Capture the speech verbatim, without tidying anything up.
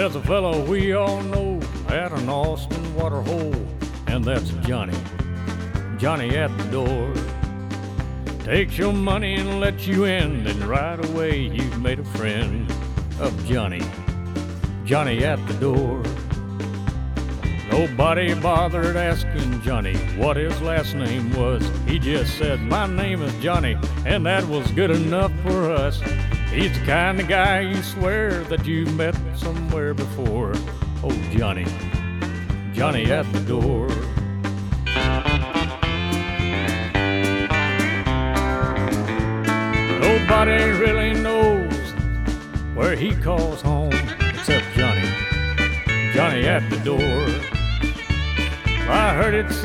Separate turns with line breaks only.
There's a fellow we all know at an Austin water hole, and that's Johnny, Johnny at the door. Takes your money and lets you in, and right away you've made a friend of Johnny, Johnny at the door. Nobody bothered asking Johnny what his last name was. He just said, "My name is Johnny," and that was good enough for us. He's the kind of guy you swear that you've met somewhere before. Oh, Johnny, Johnny at the door. Nobody really knows where he calls home except Johnny, Johnny at the door. I heard it